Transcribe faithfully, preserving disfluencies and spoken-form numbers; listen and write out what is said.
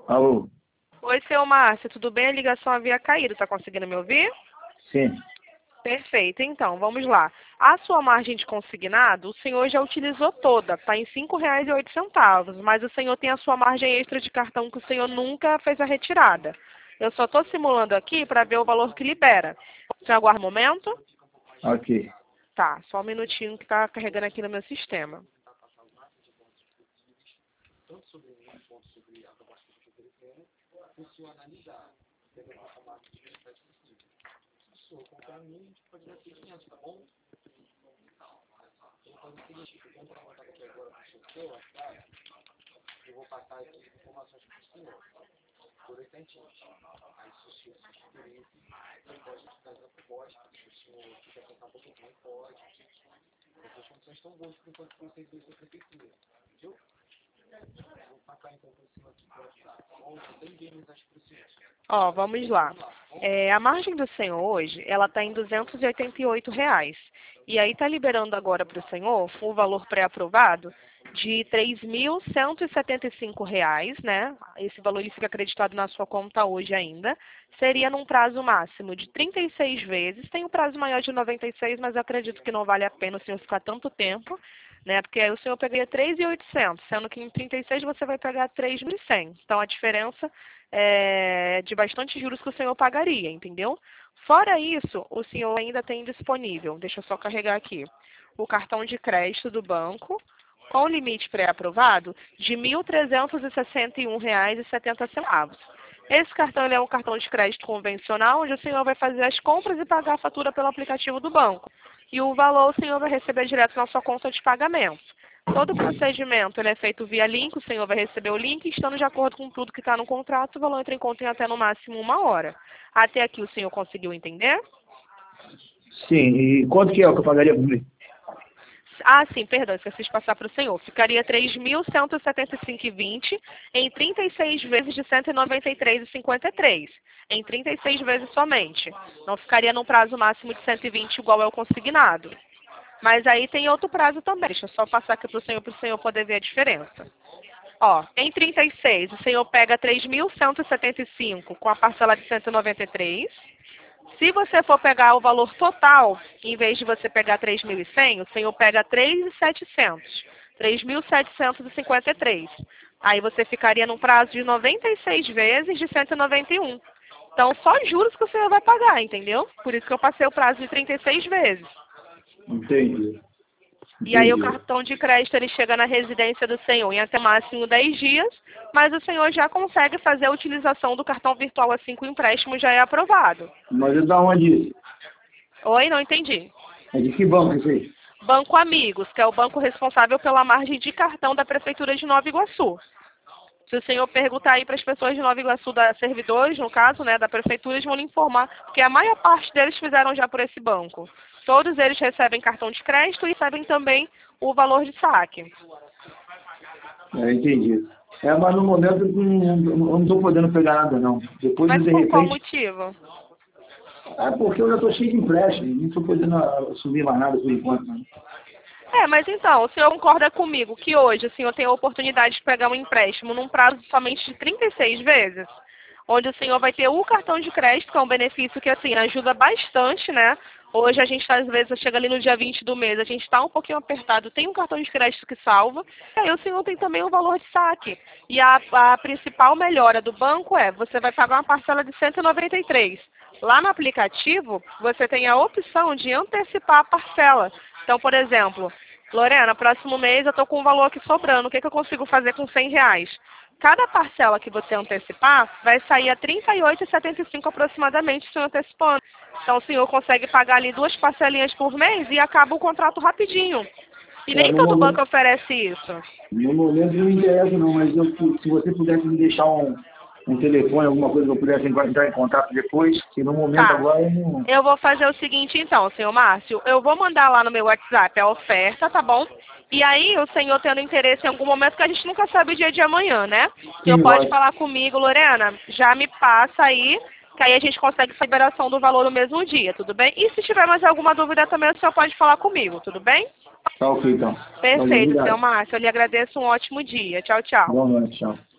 Alô? Oi, seu Márcio, tudo bem? A ligação havia caído, tá conseguindo me ouvir? Sim. Perfeito, então, vamos lá. A sua margem de consignado, o senhor já utilizou toda, está em cinco reais e oito centavos, mas o senhor tem a sua margem extra de cartão que o senhor nunca fez a retirada. Eu só estou simulando aqui para ver o valor que libera. O senhor aguarda um momento? Ok. Tá, só um minutinho que está carregando aqui no meu sistema. Ó, vamos lá. É, a margem do senhor hoje, ela está em duzentos e oitenta e oito reais. E aí está liberando agora para o senhor o valor pré-aprovado de três mil cento e setenta e cinco reais, né? Esse valor ele fica acreditado na sua conta hoje ainda. Seria num prazo máximo de trinta e seis vezes. Tem um prazo maior de noventa e seis, mas eu acredito que não vale a pena o senhor ficar tanto tempo, né? Porque aí o senhor pegaria três mil e oitocentos, sendo que em trinta e seis você vai pegar três mil e cem. Então a diferença é de bastante juros que o senhor pagaria, entendeu? Fora isso, o senhor ainda tem disponível, deixa eu só carregar aqui, o cartão de crédito do banco, com limite pré-aprovado de mil trezentos e sessenta e um reais e setenta centavos. Esse cartão ele é um cartão de crédito convencional, onde o senhor vai fazer as compras e pagar a fatura pelo aplicativo do banco. E o valor o senhor vai receber direto na sua conta de pagamento. Todo o procedimento ele é feito via link, o senhor vai receber o link, estando de acordo com tudo que está no contrato, o valor entra em conta em até no máximo uma hora. Até aqui o senhor conseguiu entender? Sim, e quanto que é o que eu pagaria por mês? Ah, sim, perdão, esqueci de passar para o senhor. Ficaria três mil cento e setenta e cinco reais e vinte centavos em trinta e seis vezes de cento e noventa e três reais e cinquenta e três centavos. Em trinta e seis vezes somente. Não ficaria num prazo máximo de cento e vinte igual é o consignado. Mas aí tem outro prazo também. Deixa eu só passar aqui para o senhor, para o senhor poder ver a diferença. Ó, em trinta e seis, o senhor pega três mil cento e setenta e cinco com a parcela de cento e noventa e três. Se você for pegar o valor total, em vez de você pegar três mil e cem, o senhor pega três mil e setecentos. três mil setecentos e cinquenta e três. Aí você ficaria num prazo de noventa e seis vezes de cento e noventa e um. Então, só juros que o senhor vai pagar, entendeu? Por isso que eu passei o prazo de trinta e seis vezes. Entendi. E aí o Entendi. cartão de crédito ele chega na residência do senhor em até máximo dez dias, mas o senhor já consegue fazer a utilização do cartão virtual assim que o empréstimo já é aprovado. Mas é da onde? Oi, não entendi. É de que banco isso aí? Banco Amigos, que é o banco responsável pela margem de cartão da Prefeitura de Nova Iguaçu. Se o senhor perguntar aí para as pessoas de Nova Iguaçu, da servidores, no caso, né, da Prefeitura, eles vão lhe informar, porque a maior parte deles fizeram já por esse banco. Todos eles recebem cartão de crédito e recebem também o valor de saque. É, entendi. É, mas no momento eu não, eu não estou podendo pegar nada, não. Depois, Mas de por qual repente... motivo? É porque eu já estou cheio de empréstimo. Não estou podendo assumir mais nada por enquanto, não. É, mas então, o senhor concorda comigo que hoje o senhor tem a oportunidade de pegar um empréstimo num prazo somente de trinta e seis vezes? Onde o senhor vai ter o cartão de crédito, que é um benefício que, assim, ajuda bastante, né? Hoje a gente, às vezes, chega ali no dia vinte do mês, a gente está um pouquinho apertado, tem um cartão de crédito que salva, e aí o senhor tem também o valor de saque. E a, a principal melhora do banco é, você vai pagar uma parcela de cento e noventa e três. Lá no aplicativo, você tem a opção de antecipar a parcela. Então, por exemplo, Lorena, próximo mês eu estou com um valor aqui sobrando, o que, que eu consigo fazer com cem reais? Cada parcela que você antecipar vai sair a trinta e oito reais e setenta e cinco centavos aproximadamente, o senhor antecipando. Então o senhor consegue pagar ali duas parcelinhas por mês e acaba o contrato rapidinho. E É, nem no todo banco momento, oferece isso. no momento não me interessa, não. Mas eu, se você pudesse me deixar um, um telefone, alguma coisa que eu pudesse entrar em contato depois, que no momento Tá. agora eu não... Eu vou fazer o seguinte então, senhor Márcio. Eu vou mandar lá no meu WhatsApp a oferta, tá bom? E aí, o senhor tendo interesse em algum momento, que a gente nunca sabe o dia de amanhã, né? O senhor Sim, pode lógico. falar comigo, Lorena, já me passa aí, que aí a gente consegue a liberação do valor no mesmo dia, tudo bem? E se tiver mais alguma dúvida também, o senhor pode falar comigo, tudo bem? Tá ok, então. Valeu, Perfeito, senhor obrigado. Márcio. Eu lhe agradeço, um ótimo dia. Tchau, tchau. Boa noite, tchau.